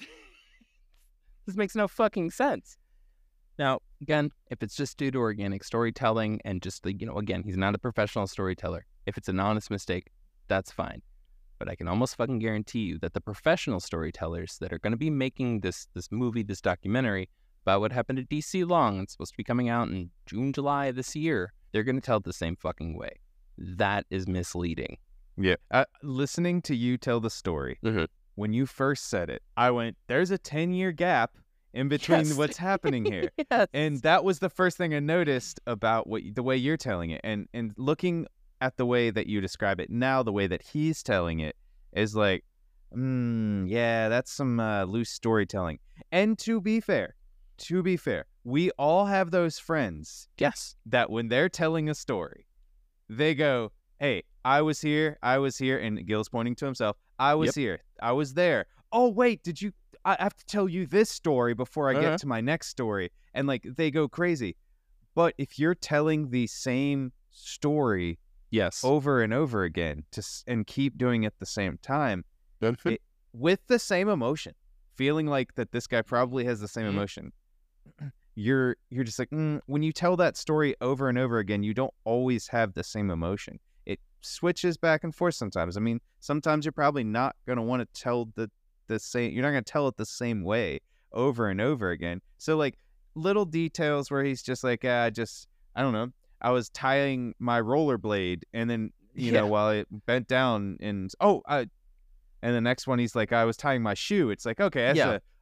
This makes no fucking sense. Now, again, if it's just due to organic storytelling and just again, he's not a professional storyteller. If it's an honest mistake, that's fine. But I can almost fucking guarantee you that the professional storytellers that are going to be making this movie, this documentary about what happened to DC Long, it's supposed to be coming out in June, July of this year, they're going to tell it the same fucking way. That is misleading. Yeah. Listening to you tell the story, when you first said it, I went, there's a 10-year gap in between what's happening here. Yes. And that was the first thing I noticed about the way you're telling it. And looking at the way that you describe it now, the way that he's telling it is like, yeah, that's some loose storytelling. And to be fair, we all have those friends. Yes. That when they're telling a story, they go, hey, I was here, and Gil's pointing to himself, I was here, I was there. Oh, wait, I have to tell you this story before I get to my next story. And like, they go crazy. But if you're telling the same story over and over again and keep doing it at the same time, with the same emotion, feeling like that this guy probably has the same emotion, you're just like, when you tell that story over and over again, you don't always have the same emotion. It switches back and forth sometimes. I mean, sometimes you're probably not going to want to tell the same, you're not going to tell it the same way over and over again. So like little details where he's just like, I don't know, I was tying my rollerblade and then, while it bent down and the next one, he's like, I was tying my shoe. It's like, okay,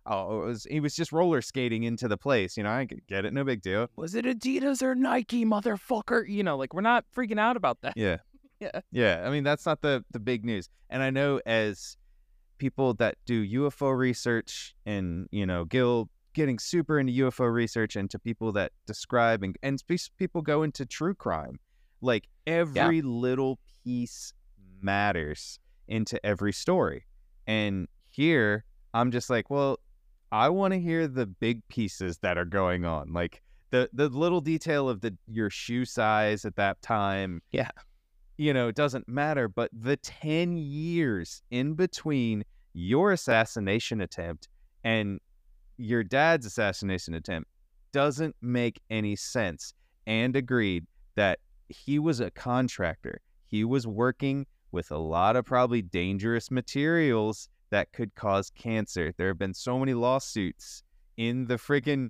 he was just roller skating into the place. I get it. No big deal. Was it Adidas or Nike, motherfucker? Like, we're not freaking out about that. Yeah. Yeah. Yeah. I mean, that's not the big news. And I know as people that do UFO research and, Gil getting super into UFO research, and to people that describe and people go into true crime, like every little piece matters into every story. And here I'm just like, well, I want to hear the big pieces that are going on, like the little detail of your shoe size at that time. Yeah. It doesn't matter, but the 10 years in between your assassination attempt and your dad's assassination attempt doesn't make any sense. And agreed that he was a contractor. He was working with a lot of probably dangerous materials that could cause cancer. There have been so many lawsuits in the friggin'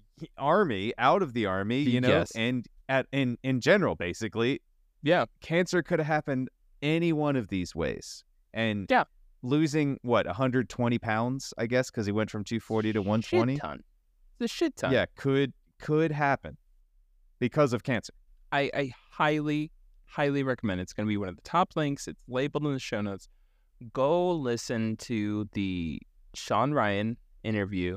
army, out of the army, and in general, basically. Yeah. Cancer could have happened any one of these ways. And losing, 120 pounds, I guess, because he went from 240 to 120. Shit ton. It's a shit ton. Yeah, could happen because of cancer. I highly recommend it. It's going to be one of the top links. It's labeled in the show notes. Go listen to the Sean Ryan interview.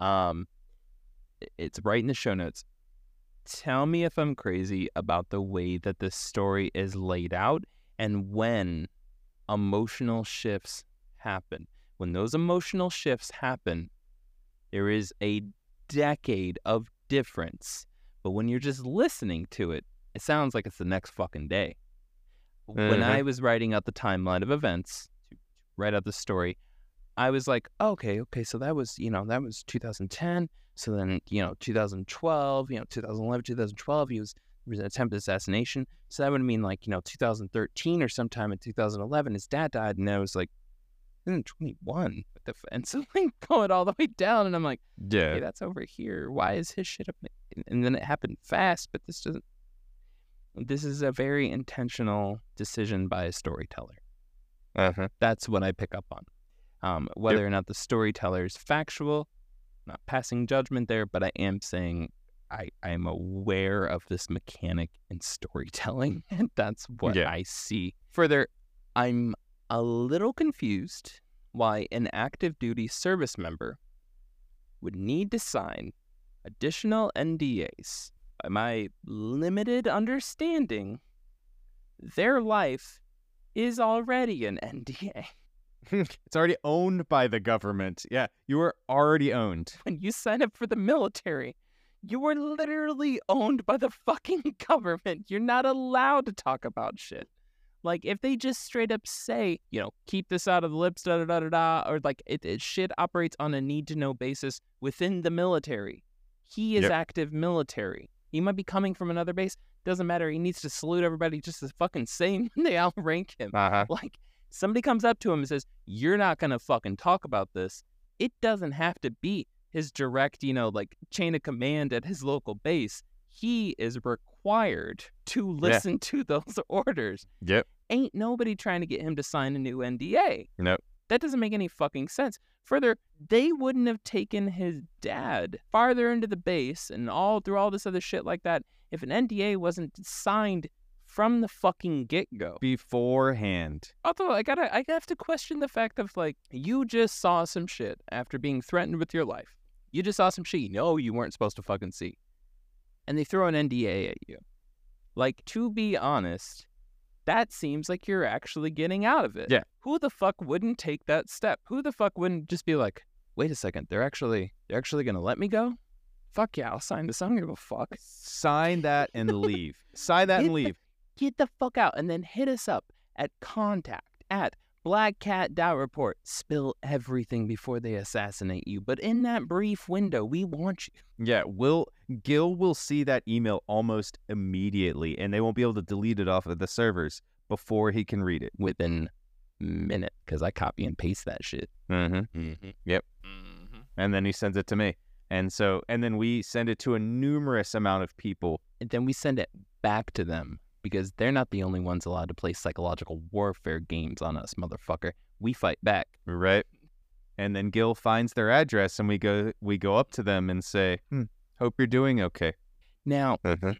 It's right in the show notes. Tell me if I'm crazy about the way that this story is laid out and when emotional shifts happen. When those emotional shifts happen, there is a decade of difference. But when you're just listening to it, it sounds like it's the next fucking day. When I was writing out the timeline of events to write out the story, I was like, okay, so that was 2010. So then, 2012, 2011, 2012, he was an attempted assassination. So that would mean 2013 or sometime in 2011, his dad died. And I was like, 21. And so going all the way down. And I'm like, yeah, hey, that's over here. Why is his shit up? And then it happened fast, but this is a very intentional decision by a storyteller. That's what I pick up on. Whether or not the storyteller is factual, not passing judgment there, but I am saying I am aware of this mechanic in storytelling, and that's what I see. Further, I'm a little confused why an active duty service member would need to sign additional NDAs. By my limited understanding, their life is already an NDA. It's already owned by the government. Yeah, you are already owned. When you sign up for the military, you are literally owned by the fucking government. You're not allowed to talk about shit. Like, if they just straight up say, keep this out of the lips, da-da-da-da-da, or like, it shit operates on a need-to-know basis within the military. He is active military. He might be coming from another base. Doesn't matter. He needs to salute everybody just the fucking same when they outrank him. Like, somebody comes up to him and says, you're not going to fucking talk about this. It doesn't have to be his direct, chain of command at his local base. He is required to listen to those orders. Yep. Ain't nobody trying to get him to sign a new NDA. Nope. That doesn't make any fucking sense. Further, they wouldn't have taken his dad farther into the base and through all this other shit like that if an NDA wasn't signed from the fucking get-go. Beforehand. Although I have to question the fact of, like, you just saw some shit after being threatened with your life. You just saw some shit you weren't supposed to fucking see. And they throw an NDA at you. Like, to be honest, that seems like you're actually getting out of it. Yeah. Who the fuck wouldn't take that step? Who the fuck wouldn't just be like, wait a second, they're actually gonna let me go? Fuck yeah, I'll sign this. I don't give a fuck. Sign that and leave. Sign that and leave. Get the fuck out and then hit us up at contact@blackcat.report. Spill everything before they assassinate you. But in that brief window, we want you. Yeah, Gil will see that email almost immediately, and they won't be able to delete it off of the servers before he can read it. Within a minute, because I copy and paste that shit. Yep. And then he sends it to me. And then we send it to a numerous amount of people. And then we send it back to them, because they're not the only ones allowed to play psychological warfare games on us, motherfucker. We fight back. Right. And then Gil finds their address, and we go up to them and say, hope you're doing okay. Now,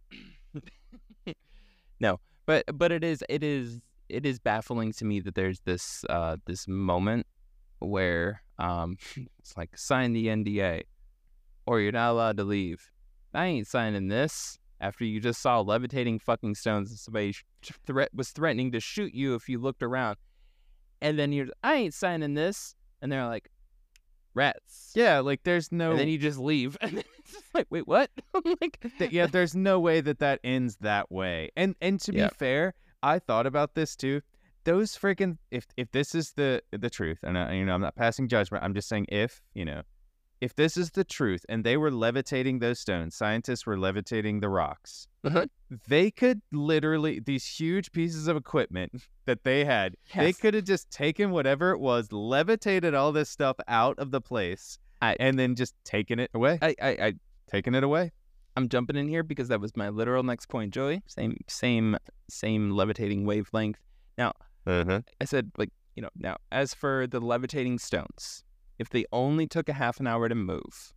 no, but it is baffling to me that there's this moment where it's like, sign the NDA or you're not allowed to leave. I ain't signing this. After you just saw levitating fucking stones and somebody was threatening to shoot you if you looked around. And then I ain't signing this. And they're like, rats. Yeah, like there's no... And then you just leave. And then it's just like, wait, what? Yeah, there's no way that ends that way. And to be fair, I thought about this too. Those freaking... If this is the truth, and I'm not passing judgment, I'm just saying if this is the truth and they were levitating those stones, scientists were levitating the rocks, they could literally, these huge pieces of equipment that they had, they could have just taken whatever it was, levitated all this stuff out of the place, and then just taken it away. Taken it away. I'm jumping in here because that was my literal next point, Joey. Same levitating wavelength. Now, I said, now, as for the levitating stones, if they only took a half an hour to move,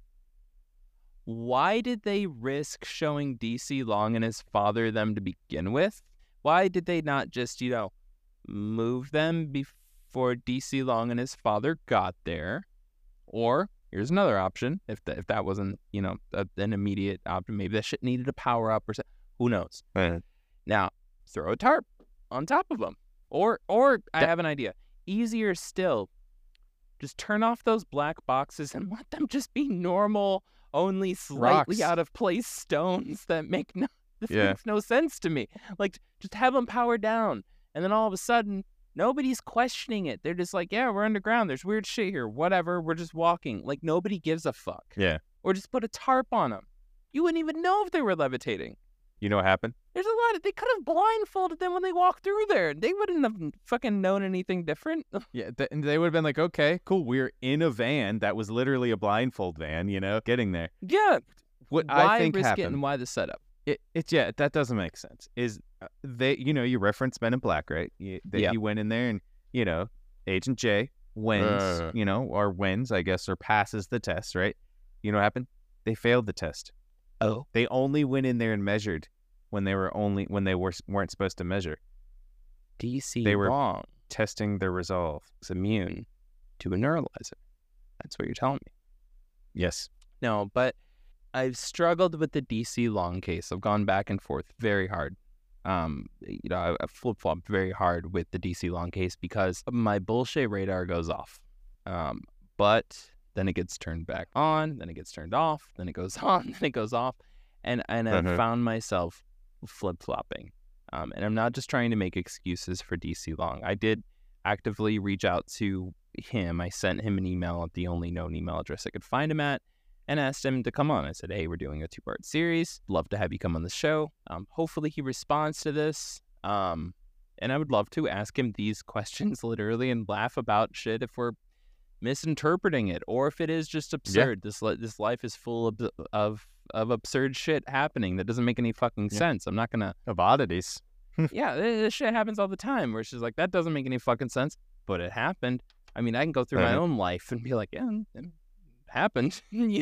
why did they risk showing DC Long and his father them to begin with? Why did they not just, move them before DC Long and his father got there? Or, here's another option, if that wasn't, an immediate option, maybe that shit needed a power up or something. Who knows? Now, throw a tarp on top of them. Or I have an idea. Easier still, just turn off those black boxes and let them just be normal, only slightly rocks. Out of place stones that makes no sense to me. Like, just have them powered down. And then all of a sudden, nobody's questioning it. They're just like, yeah, we're underground. There's weird shit here. Whatever. We're just walking. Like, nobody gives a fuck. Yeah. Or just put a tarp on them. You wouldn't even know if they were levitating. You know what happened? There's a lot they could have blindfolded them when they walked through there. They wouldn't have fucking known anything different. Yeah, and they would have been like, okay, cool. We're in a van that was literally a blindfold van, getting there. Yeah. What why I think risk happened, it and why the setup? That doesn't make sense. Is they, you reference Men in Black, right? He went in there and, Agent J wins, I guess, or passes the test, right? You know what happened? They failed the test. Oh. They only went in there and measured when they weren't supposed to measure. DC they were wrong. Testing their resolve. It's immune to a neuralizer. That's what you're telling me. Yes. No, but I've struggled with the DC Long case. I've gone back and forth very hard. I flip-flopped very hard with the DC Long case because my bullshit radar goes off. But then it gets turned back on, then it gets turned off, then it goes on, then it goes off. And I found myself flip-flopping. And I'm not just trying to make excuses for DC Long. I did actively reach out to him. I sent him an email at the only known email address I could find him at and asked him to come on. I said, hey, we're doing a 2-part series. Love to have you come on the show. Hopefully he responds to this. And I would love to ask him these questions literally and laugh about shit if we're misinterpreting it or if it is just absurd. This life is full of absurd shit happening that doesn't make any fucking sense. I'm not gonna Of oddities. yeah, this shit happens all the time where she's like, that doesn't make any fucking sense, but it happened. I mean, I can go through my own life and be like, yeah, it happened,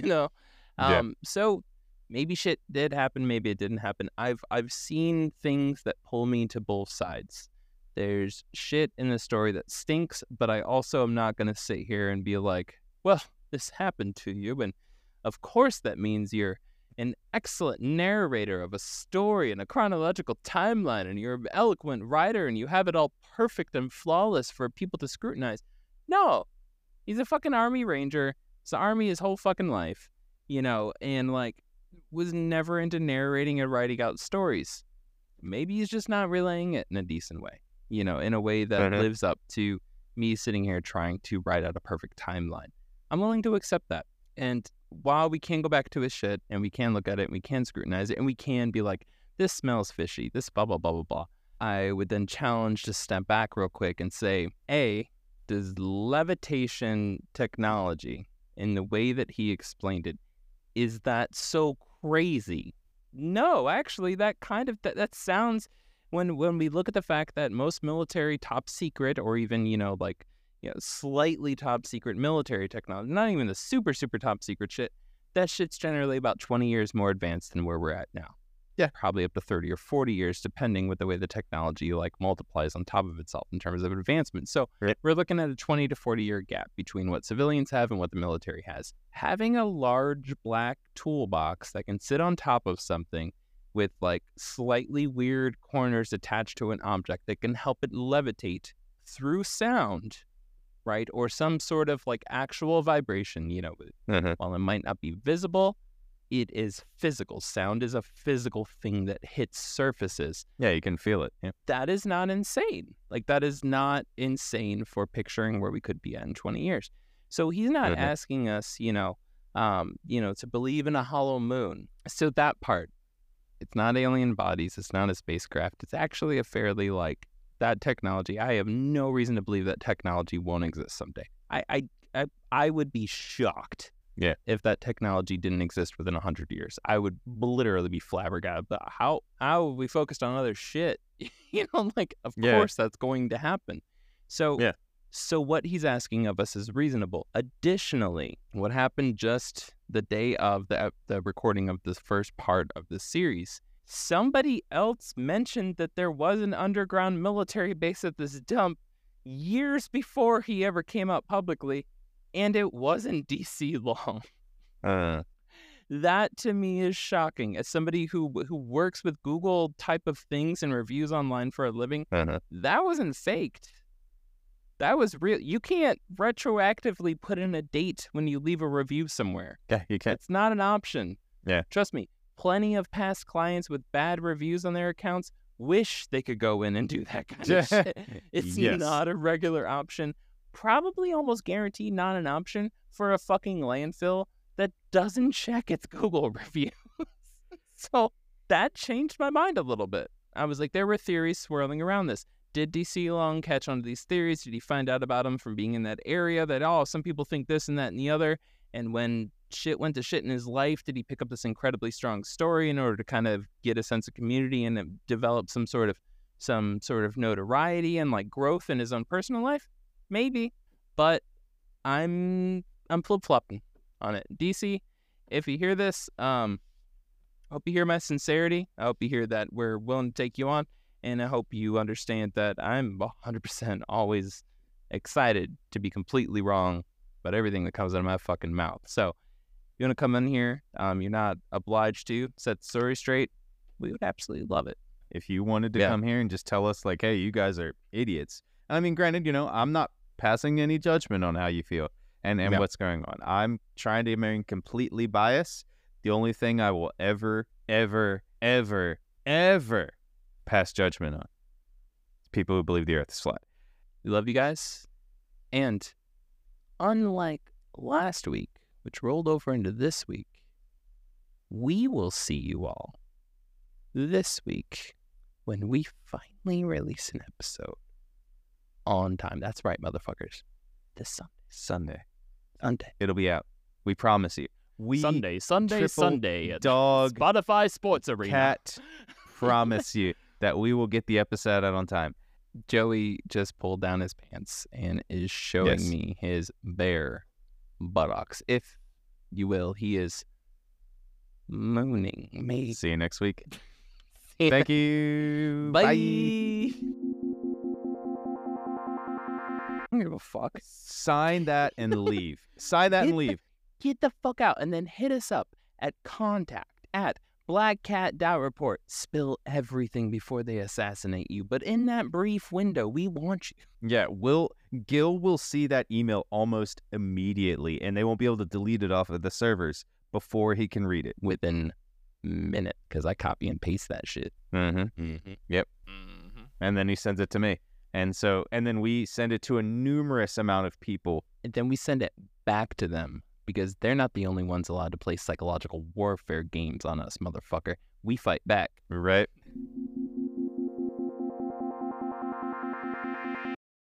So maybe shit did happen, maybe it didn't happen. I've seen things that pull me to both sides. There's shit in the story that stinks, but I also am not going to sit here and be like, well, this happened to you, and of course that means you're an excellent narrator of a story and a chronological timeline, and you're an eloquent writer, and you have it all perfect and flawless for people to scrutinize. No, he's a fucking Army Ranger. He's the Army his whole fucking life, and was never into narrating or writing out stories. Maybe he's just not relaying it in a decent way, in a way that lives up to me sitting here trying to write out a perfect timeline. I'm willing to accept that. And while we can go back to his shit and we can look at it and we can scrutinize it and we can be like, this smells fishy, this blah, blah, blah, blah, blah, I would then challenge to step back real quick and say, A, does levitation technology in the way that he explained it, is that so crazy? No, actually, that that sounds, when we look at the fact that most military top secret or even, slightly top secret military technology, not even the super, super top secret shit, that shit's generally about 20 years more advanced than where we're at now. Yeah. Probably up to 30 or 40 years, depending with the way the technology multiplies on top of itself in terms of advancement. So we're looking at a 20 to 40 year gap between what civilians have and what the military has. Having a large black toolbox that can sit on top of something with slightly weird corners attached to an object that can help it levitate through sound, right? Or some sort of actual vibration, while it might not be visible, it is physical. Sound is a physical thing that hits surfaces. Yeah, you can feel it. Yeah. That is not insane. That is not insane for picturing where we could be at in 20 years. So he's not asking us, to believe in a hollow moon. So that part, it's not alien bodies. It's not a spacecraft. It's actually a fairly that technology. I have no reason to believe that technology won't exist someday. I would be shocked. Yeah. If that technology didn't exist within 100 years, I would literally be flabbergasted. But how we focused on other shit? Of course that's going to happen. So what he's asking of us is reasonable. Additionally, what happened just the day of the recording of this first part of the series, somebody else mentioned that there was an underground military base at this dump years before he ever came out publicly. And it wasn't DC Long. That to me is shocking. As somebody who works with Google type of things and reviews online for a living, that wasn't faked. That was real. You can't retroactively put in a date when you leave a review somewhere. Yeah, you can't. It's not an option. Yeah. Trust me, plenty of past clients with bad reviews on their accounts wish they could go in and do that kind of shit. It's not a regular option. Probably almost guaranteed not an option for a fucking landfill that doesn't check its Google reviews. So that changed my mind a little bit. I was like, there were theories swirling around this. Did DC Long catch on to these theories? Did he find out about them from being in that area that, some people think this and that and the other? And when shit went to shit in his life, did he pick up this incredibly strong story in order to kind of get a sense of community and develop some sort of notoriety and growth in his own personal life? Maybe, but I'm flip-flopping on it. DC, if you hear this, I hope you hear my sincerity. I hope you hear that we're willing to take you on, and I hope you understand that I'm 100% always excited to be completely wrong about everything that comes out of my fucking mouth. So, if you want to come in here, you're not obliged to set the story straight. We would absolutely love it. If you wanted to Yeah. come here and just tell us, like, hey, you guys are idiots. I mean, granted, I'm not passing any judgment on how you feel and Yeah. what's going on. I'm trying to remain completely biased. The only thing I will ever, ever, ever, ever pass judgment on is people who believe the earth is flat. We love you guys. And unlike last week, which rolled over into this week, we will see you all this week when we finally release an episode on time. That's right, motherfuckers. This Sunday. Sunday. It'll be out. We promise you. We Sunday, triple Sunday at dog Spotify Sports Arena. cat promise you that we will get the episode out on time. Joey just pulled down his pants and is showing Yes. me his bare buttocks. If you will, he is mooning me. See you next week. Thank you. Bye. I don't give a fuck. Sign that and leave. Sign that and leave. Get the fuck out and then hit us up at contact@blackcat.report. Spill everything before they assassinate you. But in that brief window, we want you. Yeah, Gil will see that email almost immediately, and they won't be able to delete it off of the servers before he can read it. Within a minute, because I copy and paste that shit. Mm-hmm. Yep. And then he sends it to me. And then we send it to a numerous amount of people. And then we send it back to them because they're not the only ones allowed to play psychological warfare games on us, motherfucker. We fight back. Right?